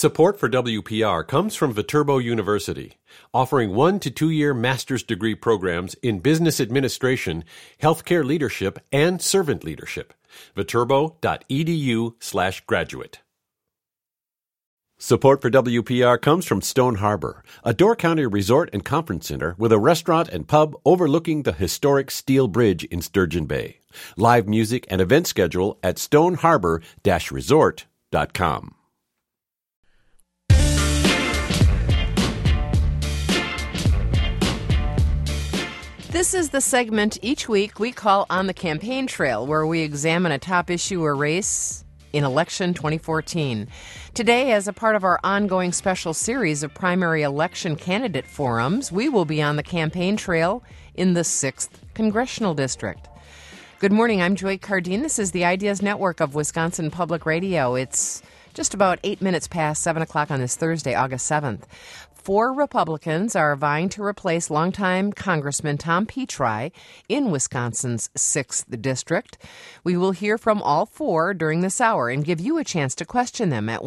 Support for WPR comes from Viterbo University, offering 1 to 2 year master's degree programs in business administration, healthcare leadership, and servant leadership. Viterbo.edu/graduate. Support for WPR comes from Stone Harbor, a Door County resort and conference center with a restaurant and pub overlooking the historic Steel Bridge in Sturgeon Bay. Live music and event schedule at stoneharbor-resort.com. This is the segment each week we call On the Campaign Trail, where we examine a top issue or race in election 2014. Today, as a part of our ongoing special series of primary election candidate forums, we will be on the campaign trail in the 6th Congressional District. Good morning, I'm Joy Cardine. This is the Ideas Network of Wisconsin Public Radio. It's just about 8 minutes past 7 o'clock on this Thursday, August 7th. 4 Republicans are vying to replace longtime Congressman Tom Petri in Wisconsin's 6th District. We will hear from all 4 during this hour and give you a chance to question them at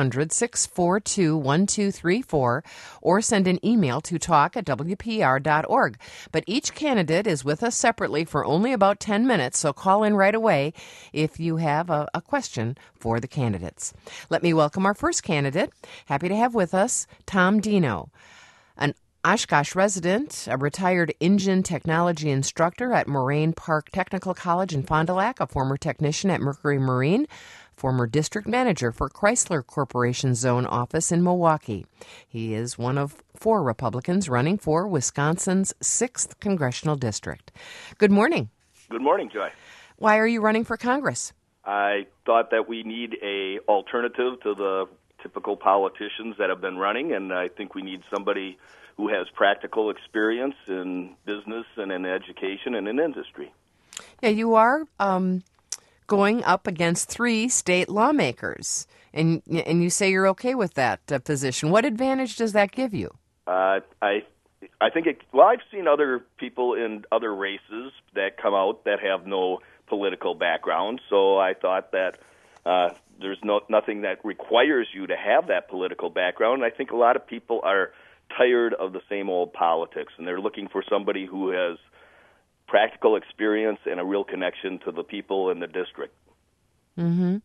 1-800-642-1234 or send an email to talk@wpr.org. But each candidate is with us separately for only about 10 minutes, so call in right away if you have a question for the candidates. Let me welcome our first candidate. Happy to have with us Tom Dino, an Oshkosh resident, a retired engine technology instructor at Moraine Park Technical College in Fond du Lac, a former technician at Mercury Marine, former district manager for Chrysler Corporation Zone Office in Milwaukee. He is one of 4 Republicans running for Wisconsin's 6th Congressional District. Good morning. Good morning, Joy. Why are you running for Congress? I thought that we need an alternative to the typical politicians that have been running, and I think we need somebody who has practical experience in business and in education and in industry. Yeah, you are going up against 3 state lawmakers, and you say you're okay with that position. What advantage does that give you? I think I've seen other people in other races that come out that have no political background, so I thought that there's nothing that requires you to have that political background. I think a lot of people are tired of the same old politics, and they're looking for somebody who has practical experience and a real connection to the people in the district. Mm-hmm.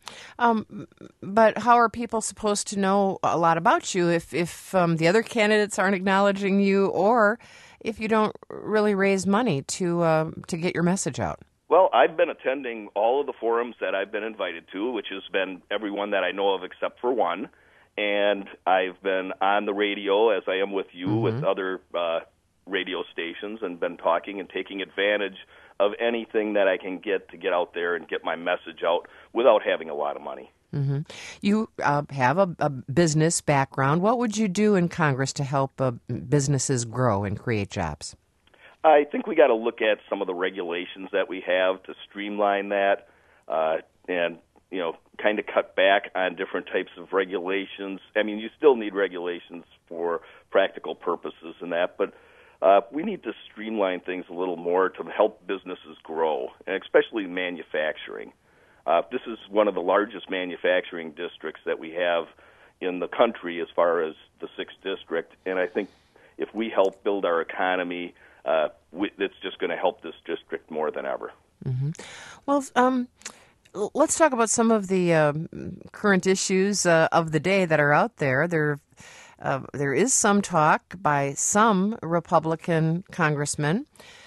But how are people supposed to know a lot about you if the other candidates aren't acknowledging you, or if you don't really raise money to get your message out? Well, I've been attending all of the forums that I've been invited to, which has been everyone that I know of except for one. And I've been on the radio, as I am with you, with other radio stations, and been talking and taking advantage of anything that I can get to get out there and get my message out without having a lot of money. Mm-hmm. You have a business background. What would you do in Congress to help businesses grow and create jobs? I think we got to look at some of the regulations that we have to streamline that, and kind of cut back on different types of regulations. I mean, you still need regulations for practical purposes and that, but we need to streamline things a little more to help businesses grow, and especially manufacturing. This is one of the largest manufacturing districts that we have in the country as far as the 6th District, and I think if we help build our economy, it's just going to help this district more than ever. Mm-hmm. Well, let's talk about some of the current issues of the day that are out there. There is some talk by some Republican congressmen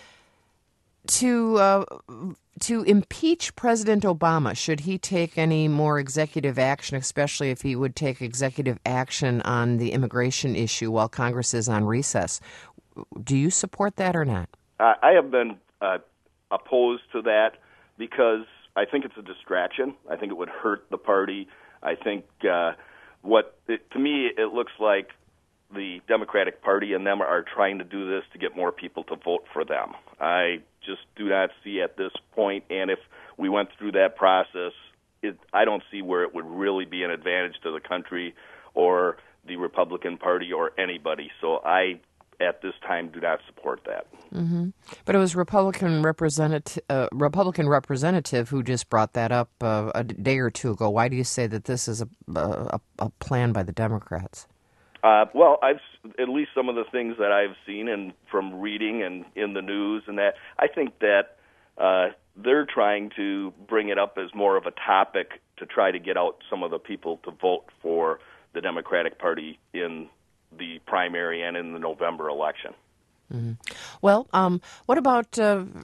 to impeach President Obama should he take any more executive action, especially if he would take executive action on the immigration issue while Congress is on recess. Do you support that or not? I have been opposed to that because I think it's a distraction. I think it would hurt the party. I think to me, it looks like the Democratic Party and them are trying to do this to get more people to vote for them. I just do not see at this point, and if we went through that process, I don't see where it would really be an advantage to the country or the Republican Party or anybody. So I at this time do not support that. Mm-hmm. But it was Republican representative who just brought that up a day or two ago. Why do you say that this is a plan by the Democrats? Well, at least some of the things that I've seen and from reading and in the news and that, I think that they're trying to bring it up as more of a topic to try to get out some of the people to vote for the Democratic Party in the primary and in the November election. Mm-hmm. Well, what about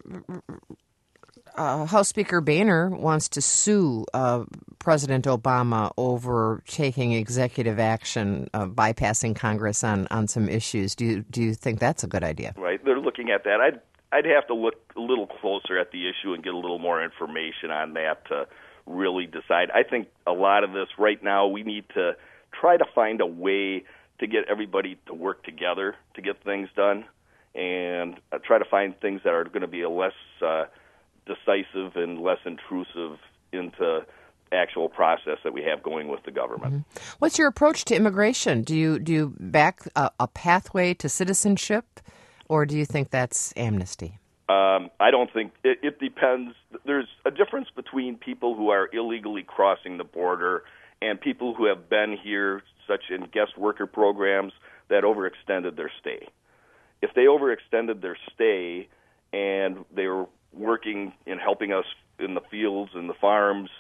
House Speaker Boehner wants to sue President Obama over taking executive action, bypassing Congress on some issues. Do you think that's a good idea? Right, they're looking at that. I'd have to look a little closer at the issue and get a little more information on that to really decide. I think a lot of this right now, we need to try to find a way to get everybody to work together to get things done, and try to find things that are going to be a less decisive and less intrusive into actual process that we have going with the government. Mm-hmm. What's your approach to immigration? Do you back a pathway to citizenship, or do you think that's amnesty? I don't think it depends. There's a difference between people who are illegally crossing the border and people who have been here, such in guest worker programs, that overextended their stay. If they overextended their stay and they were working and helping us in the fields and the farms,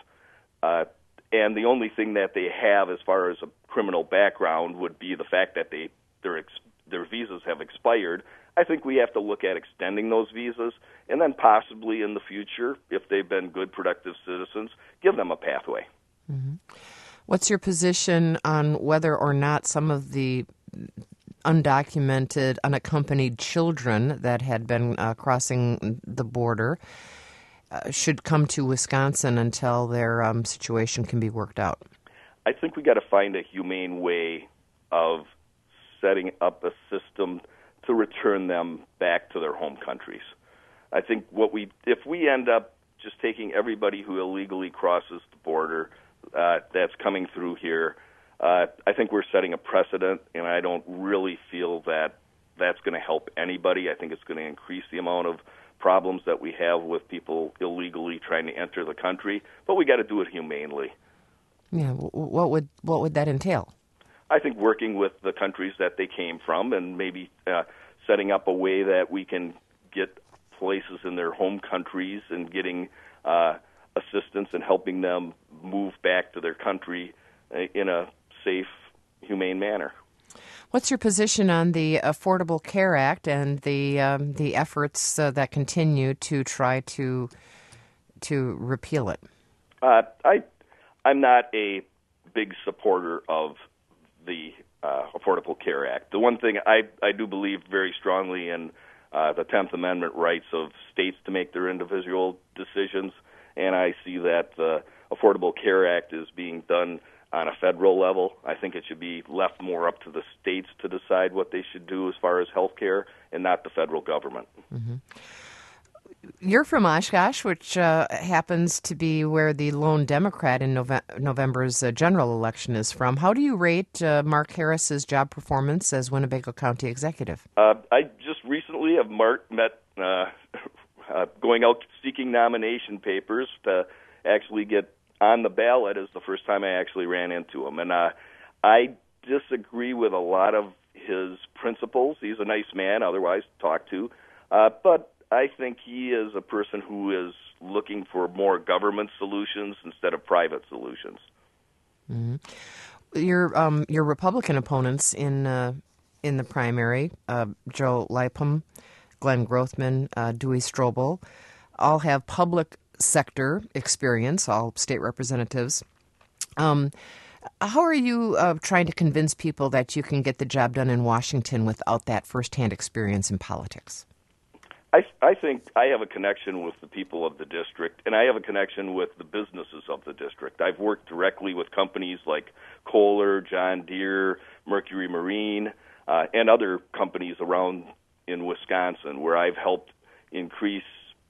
and the only thing that they have as far as a criminal background would be the fact that their visas have expired, I think we have to look at extending those visas, and then possibly in the future, if they've been good, productive citizens, give them a pathway. Mm-hmm. What's your position on whether or not some of the undocumented, unaccompanied children that had been crossing the border should come to Wisconsin until their situation can be worked out? I think we got to find a humane way of setting up a system to return them back to their home countries. I think if we end up just taking everybody who illegally crosses the border that's coming through here, I think we're setting a precedent, and I don't really feel that that's going to help anybody. I think it's going to increase the amount of problems that we have with people illegally trying to enter the country, but we got to do it humanely. Yeah, what would that entail? I think working with the countries that they came from and maybe setting up a way that we can get places in their home countries and getting assistance and helping them move back to their country in a safe, humane manner. What's your position on the Affordable Care Act and the efforts that continue to try to repeal it? I'm not a big supporter of the Affordable Care Act. The one thing I do believe very strongly in the 10th Amendment rights of states to make their individual decisions, and I see that the Affordable Care Act is being done on a federal level. I think it should be left more up to the states to decide what they should do as far as health care and not the federal government. Mm-hmm. You're from Oshkosh, which happens to be where the lone Democrat in November's general election is from. How do you rate Mark Harris's job performance as Winnebago County executive? I just recently have met going out seeking nomination papers to actually get on the ballot is the first time I actually ran into him. And I disagree with a lot of his principles. He's a nice man otherwise to talk to. But I think he is a person who is looking for more government solutions instead of private solutions. Mm-hmm. Your Republican opponents in the primary, Joe Lipham, Glenn Grothman, Dewey Strobel, all have public sector experience, all state representatives. How are you trying to convince people that you can get the job done in Washington without that firsthand experience in politics? I think I have a connection with the people of the district, and I have a connection with the businesses of the district. I've worked directly with companies like Kohler, John Deere, Mercury Marine, and other companies around in Wisconsin where I've helped increase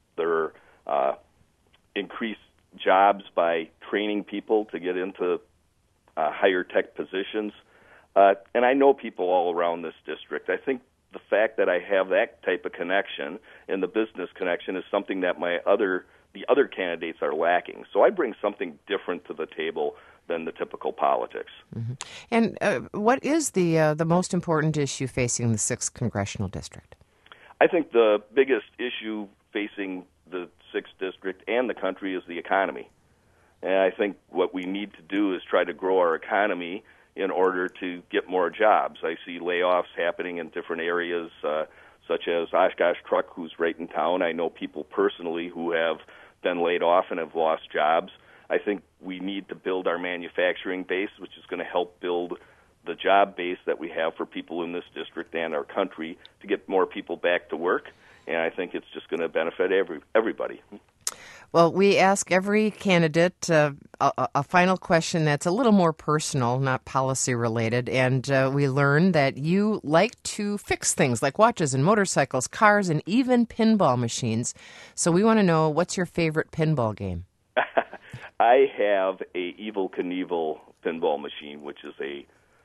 jobs by training people to get into higher tech positions. And I know people all around this district. I think the fact that I have that type of connection and the business connection is something that the other candidates are lacking. So I bring something different to the table than the typical politics. Mm-hmm. And what is the most important issue facing the 6th Congressional District? I think the biggest issue facing the 6th District and the country is the economy. And I think what we need to do is try to grow our economy in order to get more jobs. I see layoffs happening in different areas, such as Oshkosh Truck, who's right in town. I know people personally who have been laid off and have lost jobs. I think we need to build our manufacturing base, which is going to help build the job base that we have for people in this district and our country to get more people back to work. And I think it's just going to benefit everybody. Well, we ask every candidate a final question that's a little more personal, not policy related. And we learn that you like to fix things like watches and motorcycles, cars, and even pinball machines. So we want to know, what's your favorite pinball game? I have a Evel Knievel pinball machine, which is a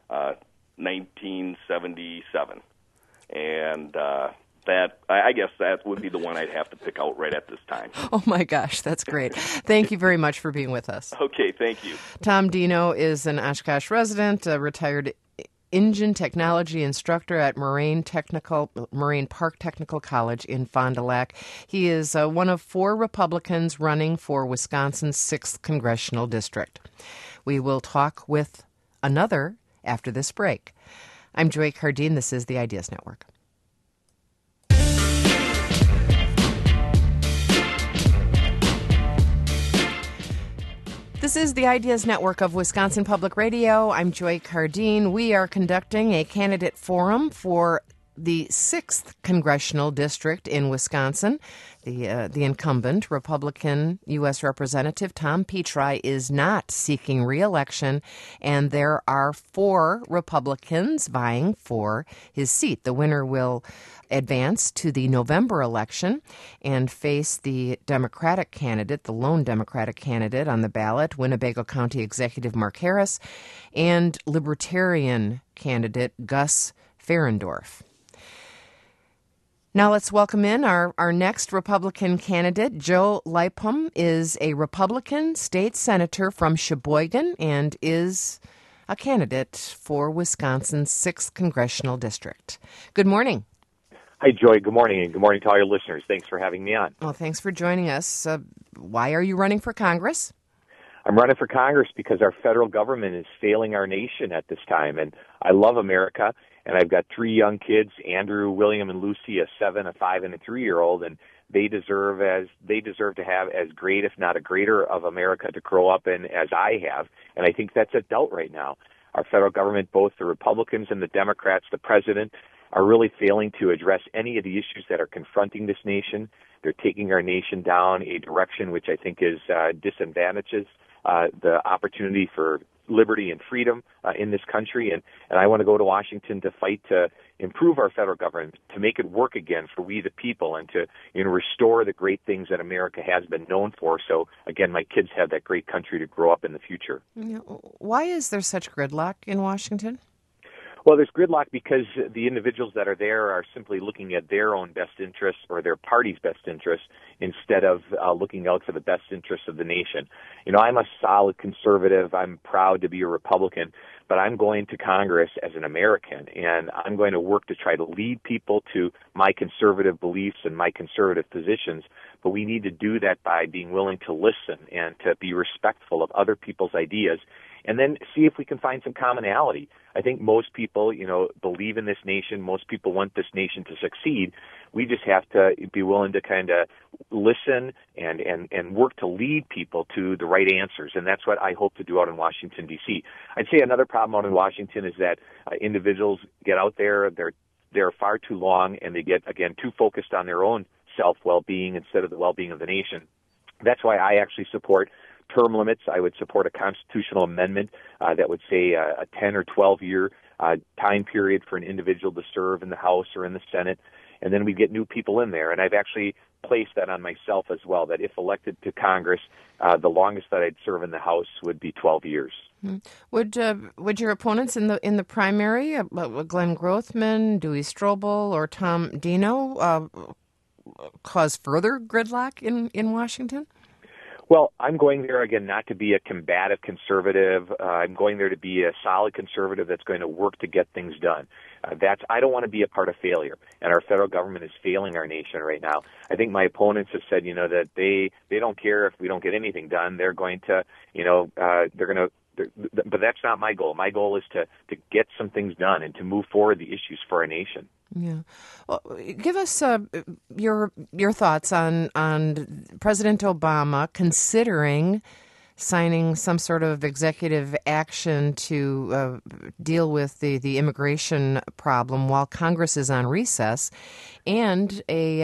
1977. And I guess that would be the one I'd have to pick out right at this time. Oh, my gosh, that's great. Thank you very much for being with us. Okay, thank you. Tom Dino is an Oshkosh resident, a retired engine technology instructor at Moraine Park Technical College in Fond du Lac. He is one of 4 Republicans running for Wisconsin's 6th Congressional District. We will talk with another after this break. I'm Joy Cardine. This is the Ideas Network. This is the Ideas Network of Wisconsin Public Radio. I'm Joy Cardine. We are conducting a candidate forum for the 6th Congressional District in Wisconsin. The incumbent Republican U.S. Representative Tom Petri is not seeking re-election, and there are 4 Republicans vying for his seat. The winner will advance to the November election and face the Democratic candidate, the lone Democratic candidate on the ballot, Winnebago County Executive Mark Harris, and Libertarian candidate Gus Ferendorf. Now let's welcome in our next Republican candidate. Joe Lipham is a Republican state senator from Sheboygan and is a candidate for Wisconsin's 6th Congressional District. Good morning. Hi, Joy. Good morning, and good morning to all your listeners. Thanks for having me on. Well, thanks for joining us. Why are you running for Congress? I'm running for Congress because our federal government is failing our nation at this time, and I love America, and I've got 3 young kids, Andrew, William, and Lucy, a 7, a 5, and a 3-year-old, and they deserve to have as great, if not a greater, of America to grow up in as I have, and I think that's a doubt right now. Our federal government, both the Republicans and the Democrats, the president, are really failing to address any of the issues that are confronting this nation. They're taking our nation down a direction which I think is disadvantages the opportunity for liberty and freedom in this country. And I want to go to Washington to fight to improve our federal government, to make it work again for we the people, and to restore the great things that America has been known for. So, again, my kids have that great country to grow up in the future. Why is there such gridlock in Washington? Well, there's gridlock because the individuals that are there are simply looking at their own best interests or their party's best interests instead of looking out for the best interests of the nation. I'm a solid conservative. I'm proud to be a Republican, but I'm going to Congress as an American, and I'm going to work to try to lead people to my conservative beliefs and my conservative positions. But we need to do that by being willing to listen and to be respectful of other people's ideas, and then see if we can find some commonality. I think most people, believe in this nation. Most people want this nation to succeed. We just have to be willing to kind of listen and work to lead people to the right answers. And that's what I hope to do out in Washington, D.C. I'd say another problem out in Washington is that individuals get out there, they're far too long, and they get, again, too focused on their own self-well-being instead of the well-being of the nation. That's why I actually support term limits. I would support a constitutional amendment that would say a 10 or 12-year time period for an individual to serve in the House or in the Senate, and then we get new people in there. And I've actually placed that on myself as well, that if elected to Congress, the longest that I'd serve in the House would be 12 years. Would your opponents in the primary, Glenn Grothman, Dewey Strobel, or Tom Dino, cause further gridlock in Washington? Well, I'm going there, again, not to be a combative conservative. I'm going there to be a solid conservative that's going to work to get things done. I don't want to be a part of failure, and our federal government is failing our nation right now. I think my opponents have said, that they don't care if we don't get anything done. They're going to, but that's not my goal. My goal is to get some things done and to move forward the issues for our nation. Yeah. Well, give us your thoughts on President Obama considering signing some sort of executive action to deal with the immigration problem while Congress is on recess, and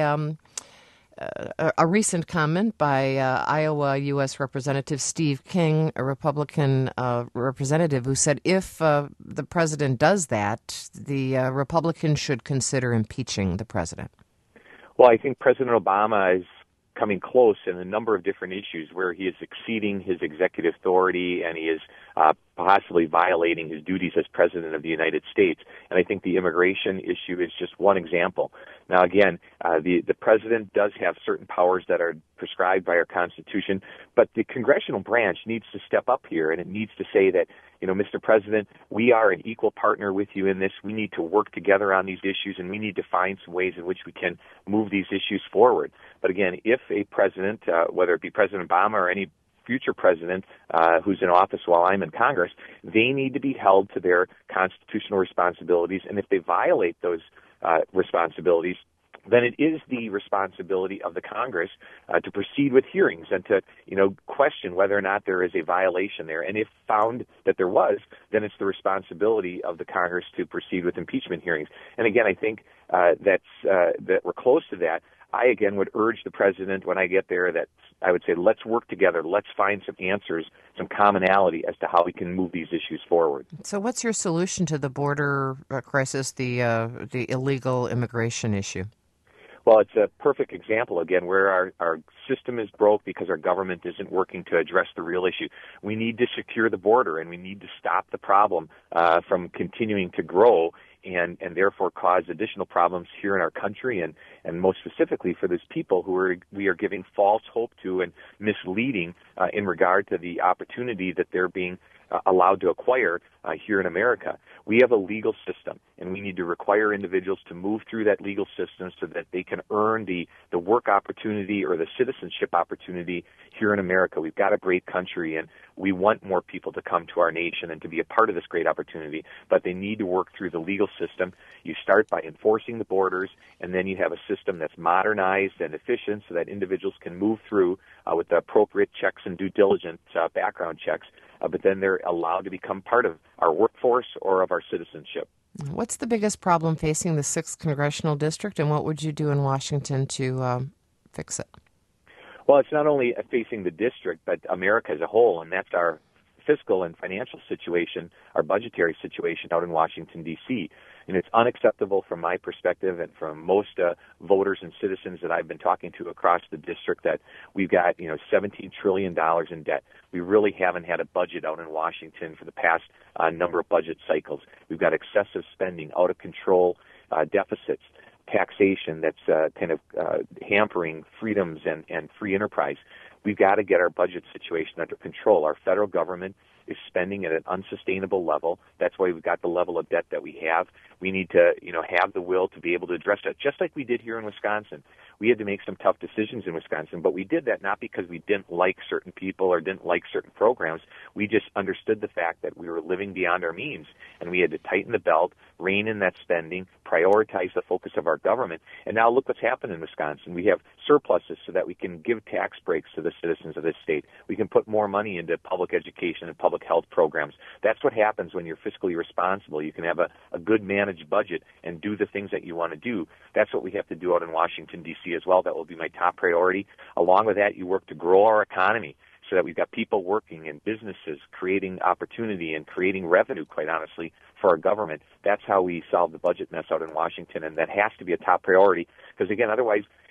a recent comment by Iowa U.S. Representative Steve King, a Republican representative, who said if the president does that, the Republicans should consider impeaching the president. Well, I think President Obama is coming close in a number of different issues where he is exceeding his executive authority and he is possibly violating his duties as President of the United States. And I think the immigration issue is just one example. Now, again, the President does have certain powers that are prescribed by our Constitution, but the congressional branch needs to step up here, and it needs to say that, Mr. President, we are an equal partner with you in this. We need to work together on these issues, and we need to find some ways in which we can move these issues forward. But again, if a president, whether it be President Obama or any future president who's in office while I'm in Congress, they need to be held to their constitutional responsibilities. And if they violate those responsibilities, then it is the responsibility of the Congress to proceed with hearings and to, question whether or not there is a violation there. And if found that there was, then it's the responsibility of the Congress to proceed with impeachment hearings. And again, I think that we're close to that. I, again, would urge the president when I get there that I would say, let's work together. Let's find some answers, some commonality as to how we can move these issues forward. So what's your solution to the border crisis, the illegal immigration issue? Well, it's a perfect example, again, where our system is broke because our government isn't working to address the real issue. We need to secure the border, and we need to stop the problem from continuing to grow and therefore cause additional problems here in our country and most specifically for those people who we are giving false hope to and misleading in regard to the opportunity that they're being allowed to acquire here in America. We have a legal system, and we need to require individuals to move through that legal system so that they can earn the work opportunity or the citizenship opportunity here in America. We've got a great country, and we want more people to come to our nation and to be a part of this great opportunity, but they need to work through the legal system. You start by enforcing the borders, and then you have a system that's modernized and efficient so that individuals can move through with the appropriate checks and due diligence background checks, but then they're allowed to become part of our workforce or of our citizenship. What's the biggest problem facing the 6th Congressional District, and what would you do in Washington to fix it? Well, it's not only facing the district, but America as a whole, and that's our fiscal and financial situation, our budgetary situation out in Washington, D.C. And it's unacceptable from my perspective and from most voters and citizens that I've been talking to across the district that we've got, $17 trillion in debt. We really haven't had a budget out in Washington for the past number of budget cycles. We've got excessive spending, out of control deficits, taxation that's hampering freedoms and free enterprise. We've got to get our budget situation under control. Our federal government is spending at an unsustainable level. That's why we've got the level of debt that we have. We need to, have the will to be able to address that, just like we did here in Wisconsin. We had to make some tough decisions in Wisconsin, but we did that not because we didn't like certain people or didn't like certain programs. We just understood the fact that we were living beyond our means, and we had to tighten the belt, rein in that spending, prioritize the focus of our government. And now look what's happened in Wisconsin. We have surpluses so that we can give tax breaks to the citizens of this state. We can put more money into public education and public health programs. That's what happens when you're fiscally responsible. You can have a good managed budget and do the things that you want to do. That's what we have to do out in Washington, D.C. as well. That will be my top priority. Along with that, you work to grow our economy so that we've got people working and businesses creating opportunity and creating revenue, quite honestly, for our government. That's how we solve the budget mess out in Washington, and that has to be a top priority because, again, otherwise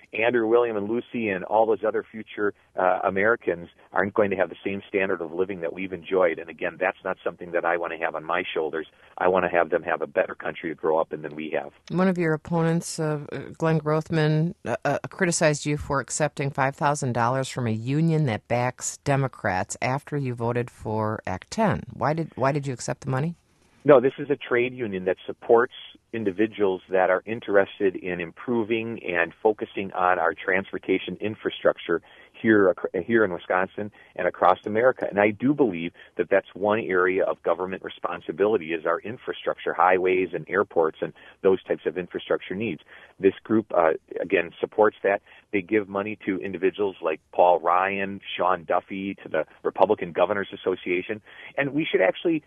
Andrew, William, and Lucy and all those other future Americans aren't going to have the same standard of living that we've enjoyed. And again, that's not something that I want to have on my shoulders. I want to have them have a better country to grow up in than we have. One of your opponents, Glenn Grothman, criticized you for accepting $5,000 from a union that backs Democrats after you voted for Act 10. Why did you accept the money? No, this is a trade union that supports individuals that are interested in improving and focusing on our transportation infrastructure here in Wisconsin and across America. And I do believe that that's one area of government responsibility is our infrastructure, highways and airports and those types of infrastructure needs. This group, again, supports that. They give money to individuals like Paul Ryan, Sean Duffy, to the Republican Governors Association. And we should actually,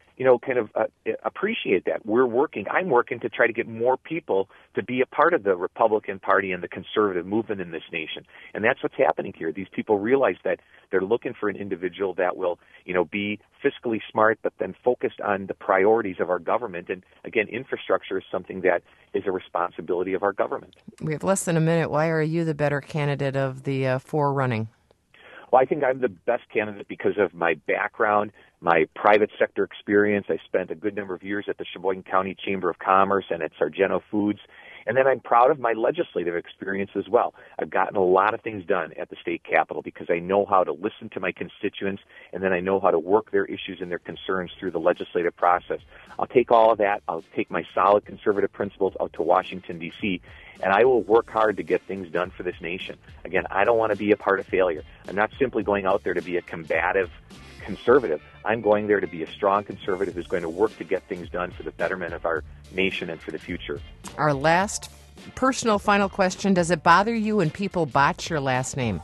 appreciate that. I'm working to try to get more people to be a part of the Republican Party and the conservative movement in this nation. And that's what's happening here. These people realize that they're looking for an individual that will, be fiscally smart, but then focused on the priorities of our government. And again, infrastructure is something that is a responsibility of our government. We have less than a minute. Why are you the better candidate of the four running? Well, I think I'm the best candidate because of my background, my private sector experience. I spent a good number of years at the Sheboygan County Chamber of Commerce and at Sargento Foods. And then I'm proud of my legislative experience as well. I've gotten a lot of things done at the state capitol because I know how to listen to my constituents, and then I know how to work their issues and their concerns through the legislative process. I'll take all of that. I'll take my solid conservative principles out to Washington, D.C., and I will work hard to get things done for this nation. Again, I don't want to be a part of failure. I'm not simply going out there to be a combative conservative. I'm going there to be a strong conservative who's going to work to get things done for the betterment of our nation and for the future. Our last personal final question, does it bother you when people botch your last name?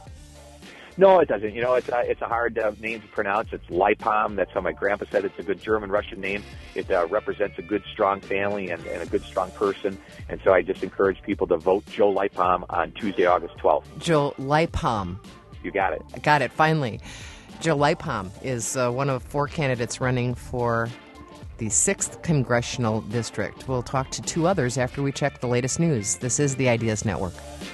No, it doesn't. It's a hard name to pronounce. It's Leipam. That's how my grandpa said it's a good German-Russian name. It represents a good, strong family and a good, strong person. And so I just encourage people to vote Joe Leipam on Tuesday, August 12th. Joe Leipam. You got it. I got it, finally. Joe Leipam is one of four candidates running for the 6th Congressional District. We'll talk to two others after we check the latest news. This is the Ideas Network.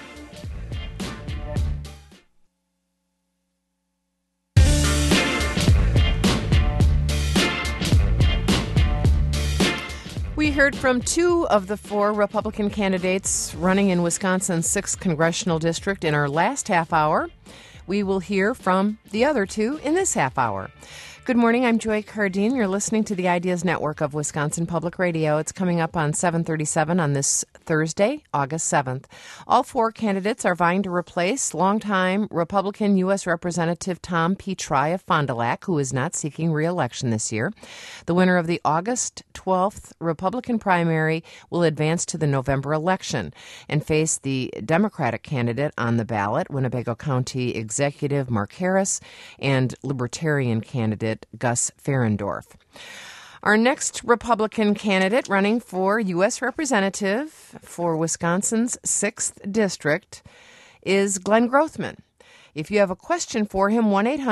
We heard from two of the four Republican candidates running in Wisconsin's 6th Congressional District in our last half hour. We will hear from the other two in this half hour. Good morning, I'm Joy Cardine. You're listening to the Ideas Network of Wisconsin Public Radio. It's coming up on 7:37 on this Thursday, August 7th. All four candidates are vying to replace longtime Republican U.S. Representative Tom P. Try of Fond du Lac, who is not seeking re-election this year. The winner of the August 12th Republican primary will advance to the November election and face the Democratic candidate on the ballot, Winnebago County Executive Mark Harris, and Libertarian candidate Gus Ferendorf. Our next Republican candidate running for U.S. Representative for Wisconsin's 6th District is Glenn Grothman. If you have a question for him,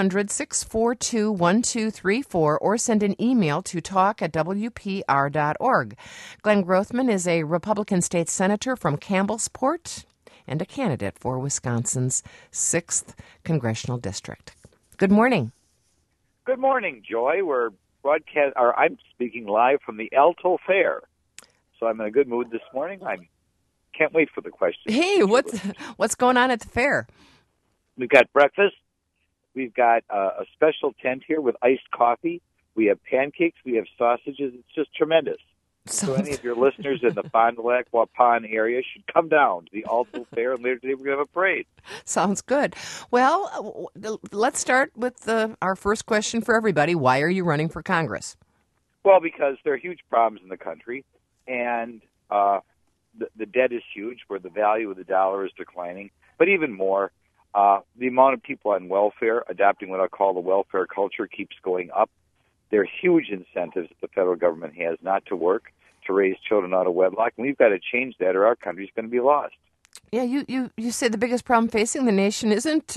1-800-642-1234 or send an email to talk@wpr.org. Glenn Grothman is a Republican state senator from Campbellsport and a candidate for Wisconsin's 6th Congressional District. Good morning. Good morning, Joy. I'm speaking live from the Alto Fair, so I'm in a good mood this morning. I can't wait for the question. Hey, what's going on at the fair? We've got breakfast. We've got a special tent here with iced coffee. We have pancakes. We have sausages. It's just tremendous. So any of your listeners in the Fond du Lac, Waupun area should come down to the Alto Fair, and later today we're going to have a parade. Sounds good. Well, let's start with our first question for everybody. Why are you running for Congress? Well, because there are huge problems in the country, and the debt is huge, where the value of the dollar is declining. But even more, the amount of people on welfare, adopting what I call the welfare culture, keeps going up. There are huge incentives that the federal government has not to work, to raise children out of wedlock, and we've got to change that or our country's going to be lost. Yeah, you say the biggest problem facing the nation isn't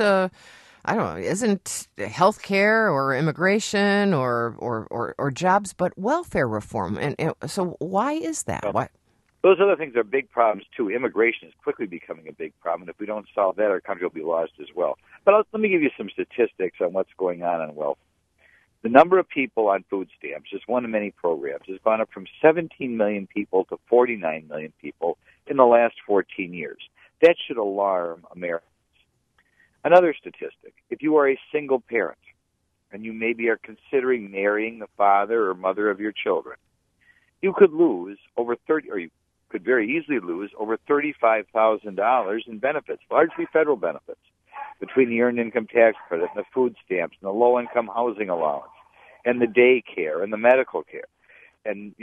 health care or immigration or jobs, but welfare reform. And so why is that? Why? Those other things are big problems, too. Immigration is quickly becoming a big problem, and if we don't solve that, our country will be lost as well. But let me give you some statistics on what's going on welfare. The number of people on food stamps, just one of many programs, has gone up from 17 million people to 49 million people in the last 14 years. That should alarm Americans. Another statistic, if you are a single parent and you maybe are considering marrying the father or mother of your children, you could lose you could very easily lose over $35,000 in benefits, largely federal benefits, between the Earned Income Tax Credit and the food stamps and the low-income housing allowance and the daycare and the medical care and,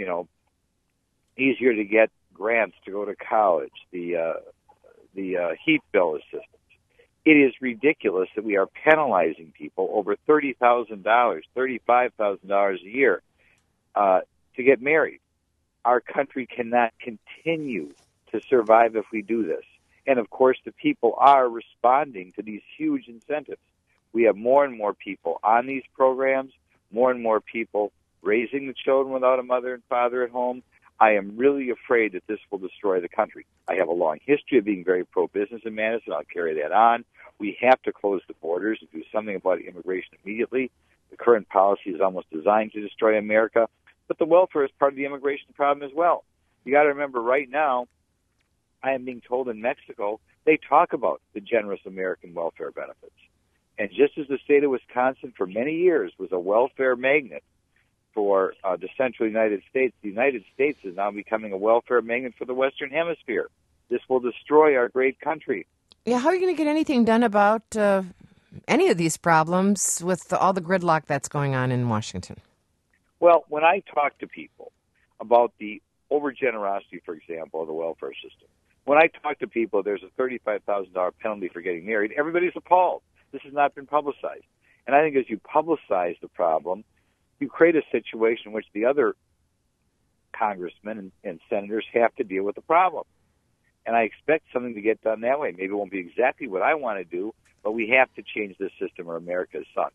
easier to get grants to go to college, the heat bill assistance. It is ridiculous that we are penalizing people over $30,000, $35,000 a year to get married. Our country cannot continue to survive if we do this. And, of course, the people are responding to these huge incentives. We have more and more people on these programs, more and more people raising the children without a mother and father at home. I am really afraid that this will destroy the country. I have a long history of being very pro-business in Madison. I'll carry that on. We have to close the borders and do something about immigration immediately. The current policy is almost designed to destroy America. But the welfare is part of the immigration problem as well. You got to remember right now, I am being told in Mexico, they talk about the generous American welfare benefits. And just as the state of Wisconsin for many years was a welfare magnet for the central United States, the United States is now becoming a welfare magnet for the Western Hemisphere. This will destroy our great country. Yeah, how are you going to get anything done about any of these problems with all the gridlock that's going on in Washington? Well, when I talk to people about the overgenerosity, for example, of the welfare system, when I talk to people, there's a $35,000 penalty for getting married, everybody's appalled. This has not been publicized. And I think as you publicize the problem, you create a situation in which the other congressmen and senators have to deal with the problem. And I expect something to get done that way. Maybe it won't be exactly what I want to do, but we have to change this system or America is sunk.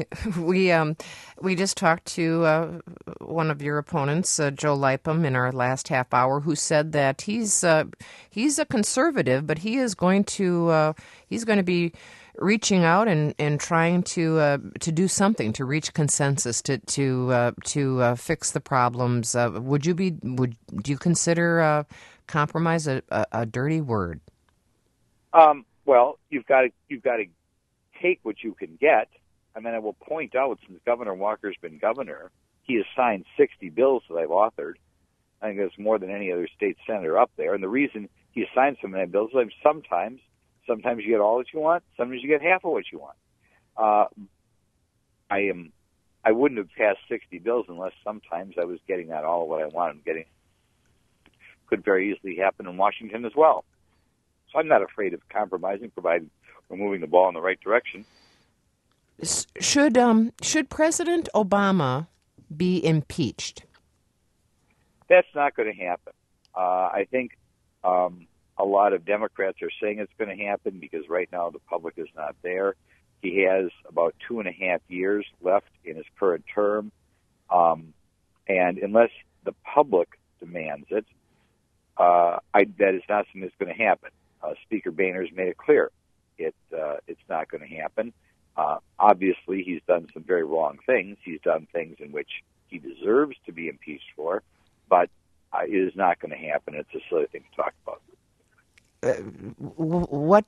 We just talked to one of your opponents, Joe Lipham, in our last half hour, who said that he's a conservative, but he is going to be reaching out and trying to do something to reach consensus to fix the problems. Do you consider compromise a dirty word? Well, you've got to take what you can get. I mean, I will point out, since Governor Walker's been governor, he has signed 60 bills that I've authored. I think that's more than any other state senator up there. And the reason he signed so many bills is sometimes you get all that you want, sometimes you get half of what you want. I wouldn't have passed 60 bills unless sometimes I was getting not all of what I wanted. Could very easily happen in Washington as well. So I'm not afraid of compromising, provided we're moving the ball in the right direction. Should President Obama be impeached? That's not going to happen. I think a lot of Democrats are saying it's going to happen because right now the public is not there. He has about 2.5 years left in his current term, and unless the public demands it, that is not something that's going to happen. Speaker Boehner's made it clear it's not going to happen. Obviously, he's done some very wrong things. He's done things in which he deserves to be impeached for, but it is not going to happen. It's a silly thing to talk about. What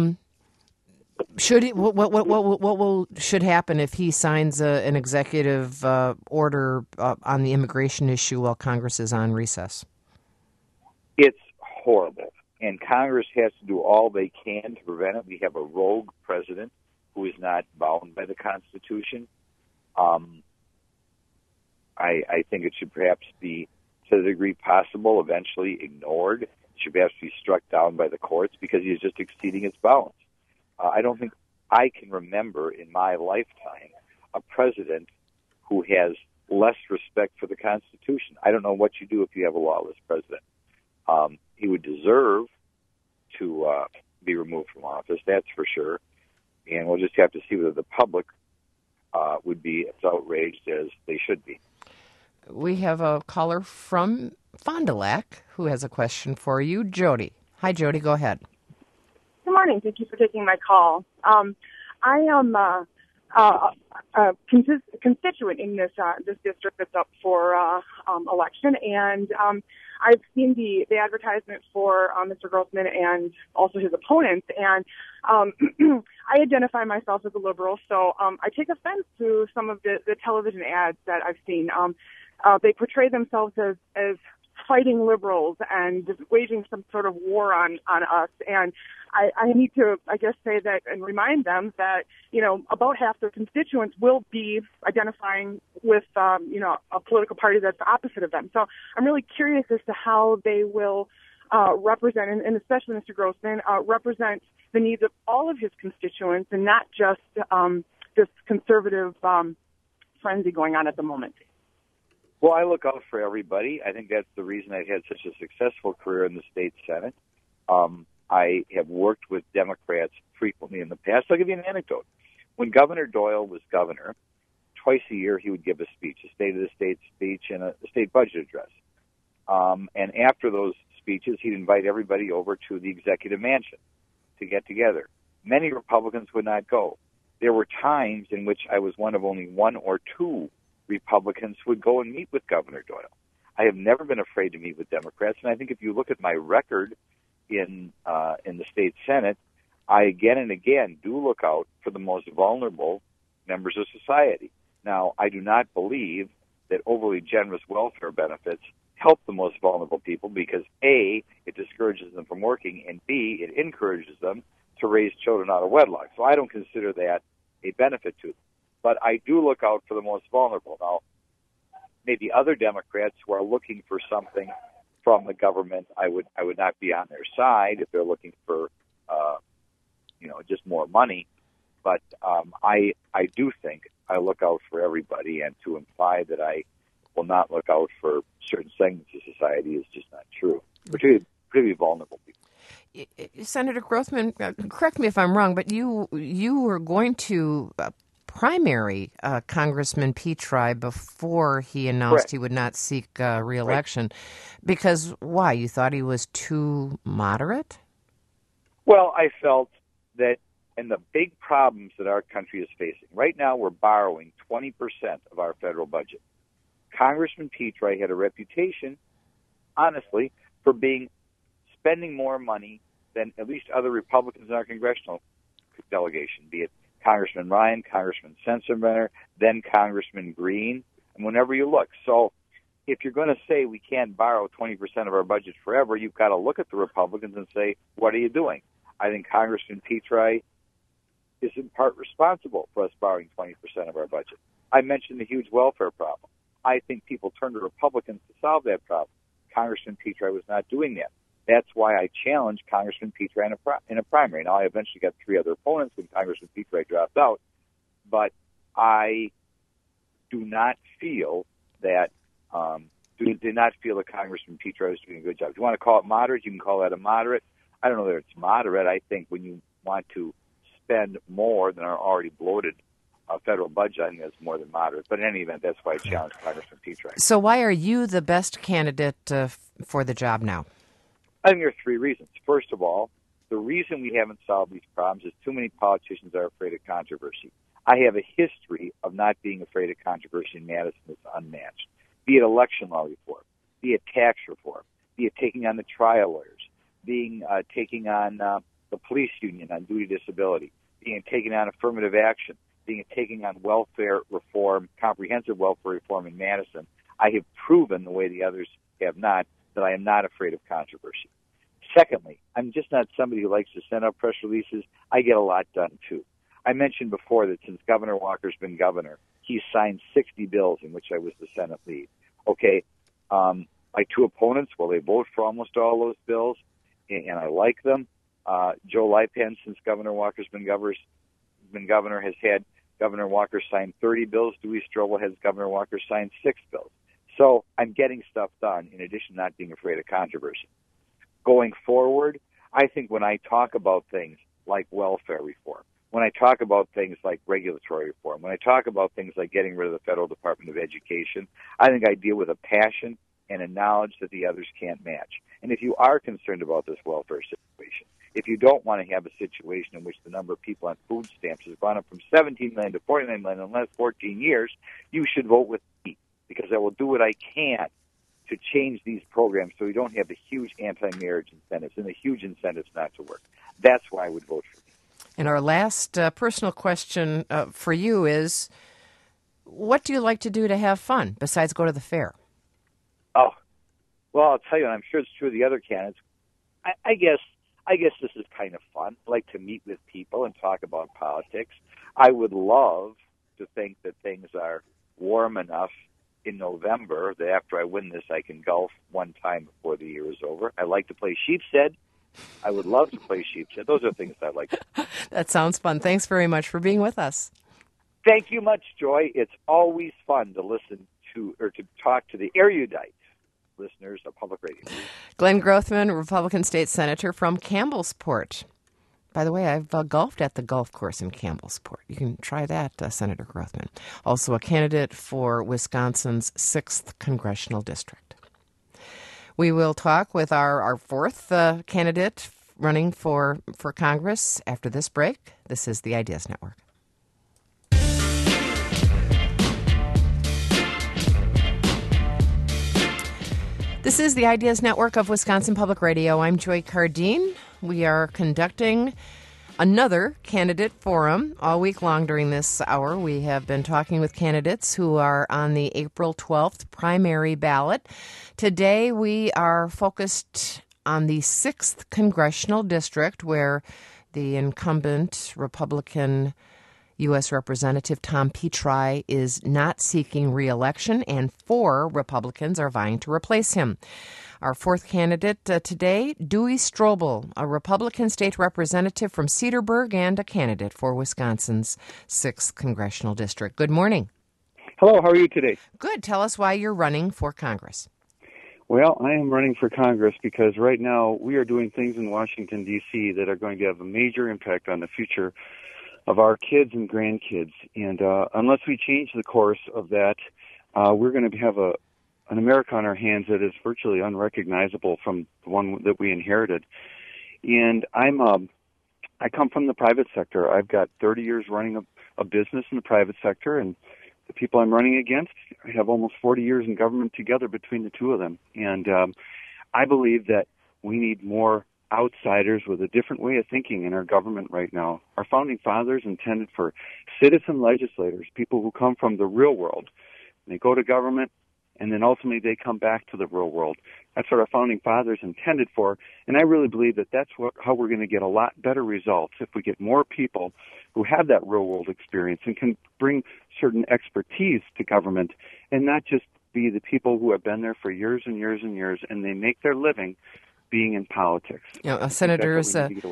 should happen if he signs an executive order on the immigration issue while Congress is on recess? It's horrible, and Congress has to do all they can to prevent it. We have a rogue president who is not bound by the Constitution. I think it should perhaps be, to the degree possible, eventually ignored. It should perhaps be struck down by the courts because he is just exceeding its bounds. I don't think I can remember in my lifetime a president who has less respect for the Constitution. I don't know what you do if you have a lawless president. He would deserve to be removed from office, that's for sure. And we'll just have to see whether the public would be as outraged as they should be. We have a caller from Fond du Lac who has a question for you, Jody. Hi, Jody. Go ahead. Good morning. Thank you for taking my call. I am a constituent in this district that's up for election, and I've seen the advertisement for Mr. Grossman and also his opponents, and I identify myself as a liberal, so I take offense to some of the television ads that I've seen. They portray themselves as fighting liberals and just waging some sort of war on us. And I need to, I guess, say that and remind them that, about half their constituents will be identifying with, a political party that's the opposite of them. So I'm really curious as to how they will represent, and especially Mr. Grossman, represent the needs of all of his constituents and not just this conservative frenzy going on at the moment. Well, I look out for everybody. I think that's the reason I've had such a successful career in the state Senate. I have worked with Democrats frequently in the past. I'll give you an anecdote. When Governor Doyle was governor, twice a year he would give a speech, a State of the State speech and a state budget address. And after those speeches, he'd invite everybody over to the executive mansion to get together. Many Republicans would not go. There were times in which I was one of only one or two Republicans who would go and meet with Governor Doyle. I have never been afraid to meet with Democrats, and I think if you look at my record in the state Senate, I again and again do look out for the most vulnerable members of society. Now, I do not believe that overly generous welfare benefits help the most vulnerable people because A, it discourages them from working, and B, it encourages them to raise children out of wedlock. So I don't consider that a benefit to them. But I do look out for the most vulnerable. Now, maybe other Democrats who are looking for something from the government, I would not be on their side if they're looking for, just more money. But I do think I look out for everybody, and to imply that I will not look out for certain segments of society is just not true, particularly vulnerable people. Senator Grossman, correct me if I'm wrong, but you were going to primary Congressman Petri before he announced Correct. He would not seek re-election. Right. Because why? You thought he was too moderate? Well, I felt that in the big problems that our country is facing, right now we're borrowing 20% of our federal budget. Congressman Petri had a reputation, honestly, for spending more money than at least other Republicans in our congressional delegation, be it Congressman Ryan, Congressman Sensenbrenner, then Congressman Green, and whenever you look. So if you're going to say we can't borrow 20% of our budget forever, you've got to look at the Republicans and say, what are you doing? I think Congressman Petri is in part responsible for us borrowing 20% of our budget. I mentioned the huge welfare problem. I think people turn to Republicans to solve that problem. Congressman Petri was not doing that. That's why I challenged Congressman Petri in a primary. Now, I eventually got three other opponents when Congressman Petri dropped out, but I do not feel that did not feel that Congressman Petri was doing a good job. If you want to call it moderate, you can call that a moderate. I don't know that it's moderate. I think when you want to spend more than our already bloated federal budget, I think that's more than moderate. But in any event, that's why I challenged Congressman Petri. So why are you the best candidate for the job now? I think there are three reasons. First of all, the reason we haven't solved these problems is too many politicians are afraid of controversy. I have a history of not being afraid of controversy in Madison that's unmatched. Be it election law reform, be it tax reform, be it taking on the trial lawyers, taking on the police union on duty disability, being taking on affirmative action, taking on welfare reform, comprehensive welfare reform in Madison. I have proven, the way the others have not, that I am not afraid of controversy. Secondly, I'm just not somebody who likes to send out press releases. I get a lot done, too. I mentioned before that since Governor Walker's been governor, he's signed 60 bills in which I was the Senate lead. Okay, my two opponents, well, they vote for almost all those bills, and I like them. Joe Lipan, since Governor Walker's been governor, has had Governor Walker sign 30 bills. Dewey Strobel has Governor Walker sign 6 bills. So I'm getting stuff done, in addition to not being afraid of controversy. Going forward, I think when I talk about things like welfare reform, when I talk about things like regulatory reform, when I talk about things like getting rid of the Federal Department of Education, I think I deal with a passion and a knowledge that the others can't match. And if you are concerned about this welfare situation, if you don't want to have a situation in which the number of people on food stamps has gone up from 17 million to 49 million in the last 14 years, you should vote with me, because I will do what I can to change these programs so we don't have the huge anti-marriage incentives and the huge incentives not to work. That's why I would vote for me. And our last personal question for you is, what do you like to do to have fun besides go to the fair? Oh, well, I'll tell you, and I'm sure it's true of the other candidates, I guess this is kind of fun. I like to meet with people and talk about politics. I would love to think that things are warm enough in November that after I win this, I can golf one time before the year is over. I like to play sheep's head. I would love to play sheep's head. Those are things I like. That sounds fun. Thanks very much for being with us. Thank you much, Joy. It's always fun to listen to or to talk to the erudite listeners of public radio. Glenn Grothman, Republican State Senator from Campbellsport. By the way, I've golfed at the golf course in Campbellsport. You can try that, Senator Grothman. Also a candidate for Wisconsin's 6th Congressional District. We will talk with our fourth candidate running for Congress after this break. This is the Ideas Network. This is the Ideas Network of Wisconsin Public Radio. I'm Joy Cardine. We are conducting another candidate forum all week long during this hour. We have been talking with candidates who are on the April 12th primary ballot. Today we are focused on the 6th Congressional District, where the incumbent Republican U.S. Representative Tom Petri is not seeking re-election, and 4 Republicans are vying to replace him. Our fourth candidate today, Dewey Strobel, a Republican state representative from Cedarburg and a candidate for Wisconsin's 6th Congressional District. Good morning. Hello, how are you today? Good. Tell us why you're running for Congress. Well, I am running for Congress because right now we are doing things in Washington, D.C. that are going to have a major impact on the future of our kids and grandkids. And unless we change the course of that, we're going to have an America on our hands that is virtually unrecognizable from the one that we inherited. And I come from the private sector. I've got 30 years running a business in the private sector, and the people I'm running against have almost 40 years in government together between the two of them. And I believe that we need more outsiders with a different way of thinking in our government right now. Our founding fathers intended for citizen legislators, people who come from the real world. They go to government, and then ultimately they come back to the real world. That's what our founding fathers intended for, and I really believe that that's how we're going to get a lot better results if we get more people who have that real world experience and can bring certain expertise to government and not just be the people who have been there for years and years and years, and they make their living being in politics. You know, Senators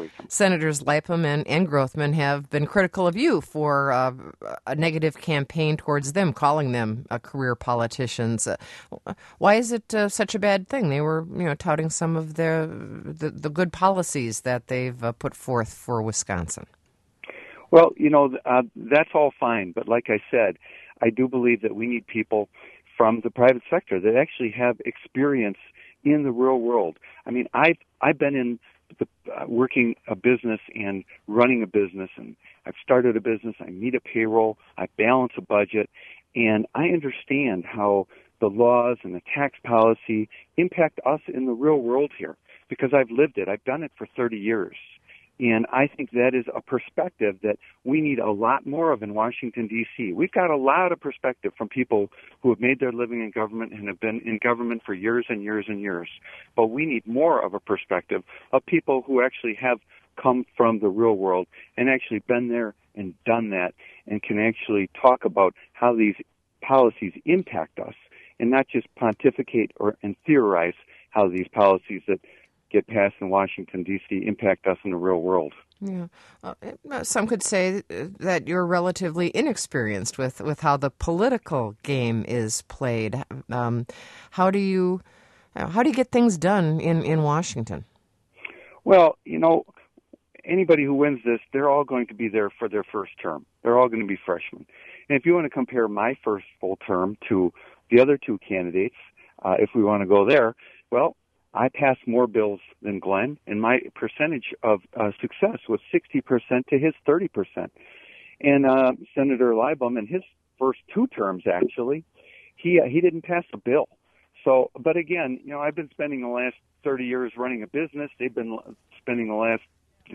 Lapham and Grothman have been critical of you for a negative campaign towards them, calling them career politicians. Why is it such a bad thing? They were, touting some of the good policies that they've put forth for Wisconsin. Well, that's all fine. But like I said, I do believe that we need people from the private sector that actually have experience in the real world. I mean, I've been in working a business and running a business, and I've started a business. I meet a payroll. I balance a budget, and I understand how the laws and the tax policy impact us in the real world here because I've lived it. I've done it for 30 years. And I think that is a perspective that we need a lot more of in Washington, D.C. We've got a lot of perspective from people who have made their living in government and have been in government for years and years and years. But we need more of a perspective of people who actually have come from the real world and actually been there and done that and can actually talk about how these policies impact us and not just pontificate and theorize how these policies that get passed in Washington, D.C. impact us in the real world. Yeah. Some could say that you're relatively inexperienced with how the political game is played. How do you get things done in Washington? Well, anybody who wins this, they're all going to be there for their first term. They're all going to be freshmen. And if you want to compare my first full term to the other two candidates, if we want to go there, well, I passed more bills than Glenn, and my percentage of success was 60% to his 30%. And Senator Leibum, in his first two terms, actually, he didn't pass a bill. So, but again, I've been spending the last 30 years running a business. They've been spending the last,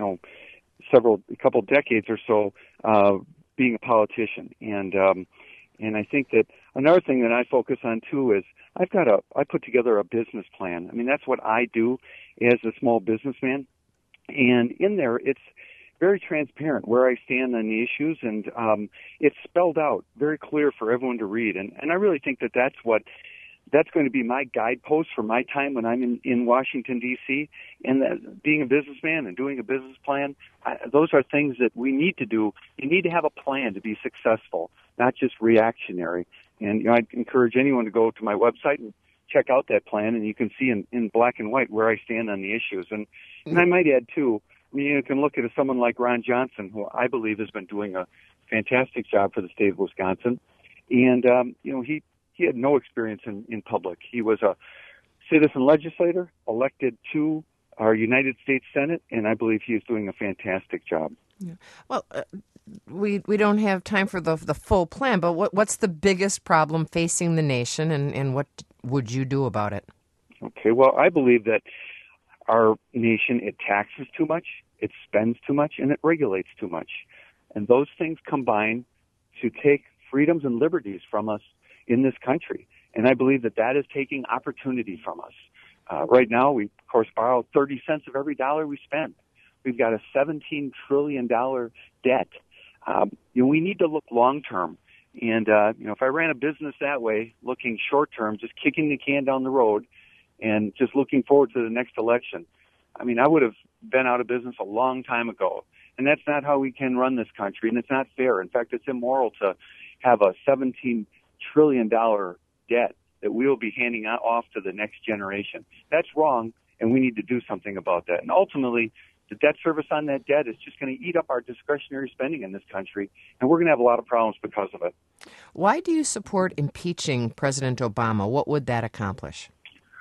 couple decades or so being a politician. And I think that another thing that I focus on too is I put together a business plan. I mean, that's what I do as a small businessman. And in there, it's very transparent where I stand on the issues, and it's spelled out very clear for everyone to read. And I really think that that's going to be my guidepost for my time when I'm in Washington, D.C., and that being a businessman and doing a business plan, those are things that we need to do. You need to have a plan to be successful, not just reactionary. And I'd encourage anyone to go to my website and check out that plan, and you can see in black and white where I stand on the issues. And I might add, too, you can look at someone like Ron Johnson, who I believe has been doing a fantastic job for the state of Wisconsin. And, he had no experience in public. He was a citizen legislator elected to our United States Senate, and I believe he is doing a fantastic job. Yeah. Well, we don't have time for the full plan, but what's the biggest problem facing the nation, and what would you do about it? Okay, well, I believe that our nation, it taxes too much, it spends too much, and it regulates too much. And those things combine to take freedoms and liberties from us in this country. And I believe that is taking opportunity from us. Right now, we, of course, borrow 30 cents of every dollar we spend. We've got a $17 trillion debt. We need to look long-term. And, if I ran a business that way, looking short-term, just kicking the can down the road and just looking forward to the next election, I would have been out of business a long time ago. And that's not how we can run this country, and it's not fair. In fact, it's immoral to have a $17 trillion debt that we will be handing off to the next generation. That's wrong, and we need to do something about that. And ultimately, the debt service on that debt is just going to eat up our discretionary spending in this country, and we're going to have a lot of problems because of it. Why do you support impeaching President Obama? What would that accomplish?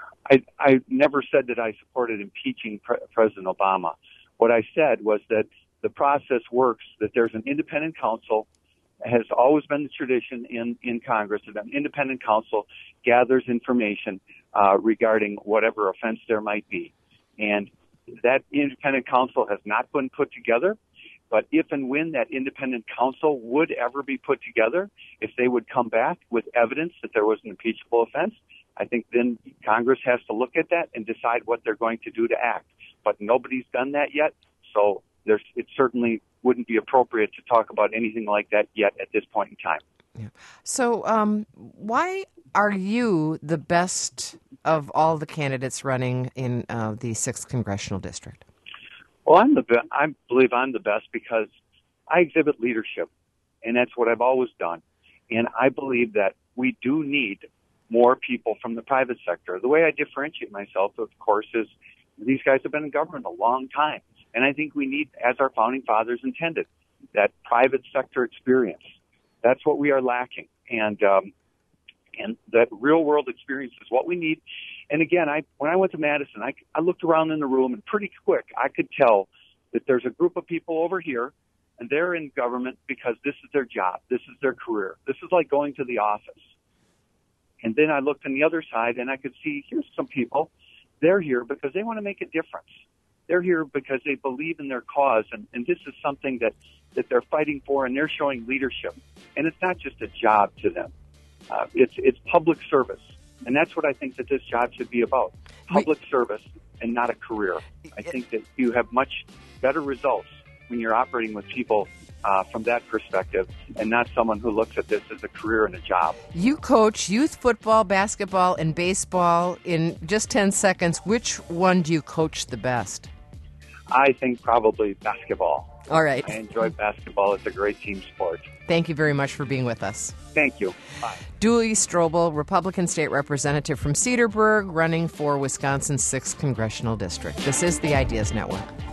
I never said that I supported impeaching President Obama. What I said was that the process works, that there's an independent counsel. Has always been the tradition in Congress that an independent counsel gathers information regarding whatever offense there might be. And that independent counsel has not been put together, but if and when that independent counsel would ever be put together, if they would come back with evidence that there was an impeachable offense, I think then Congress has to look at that and decide what they're going to do to act. But nobody's done that yet, so it certainly wouldn't be appropriate to talk about anything like that yet at this point in time. Yeah. So why are you the best of all the candidates running in the 6th Congressional District? Well, I believe I'm the best because I exhibit leadership, and that's what I've always done. And I believe that we do need more people from the private sector. The way I differentiate myself, of course, is these guys have been in government a long time. And I think we need, as our founding fathers intended, that private sector experience. That's what we are lacking. And that real world experience is what we need. And again, when I went to Madison, I looked around in the room, and pretty quick I could tell that there's a group of people over here, and they're in government because this is their job. This is their career. This is like going to the office. And then I looked on the other side, and I could see here's some people. They're here because they want to make a difference. They're here because they believe in their cause, and this is something that they're fighting for, and they're showing leadership. And it's not just a job to them. It's public service, and that's what I think that this job should be about, public service and not a career. I think that you have much better results when you're operating with people from that perspective and not someone who looks at this as a career and a job. You coach youth football, basketball, and baseball. In just 10 seconds, which one do you coach the best? I think probably basketball. All right. I enjoy basketball. It's a great team sport. Thank you very much for being with us. Thank you. Bye. Dewey Strobel, Republican State Representative from Cedarburg, running for Wisconsin's 6th Congressional District. This is the Ideas Network.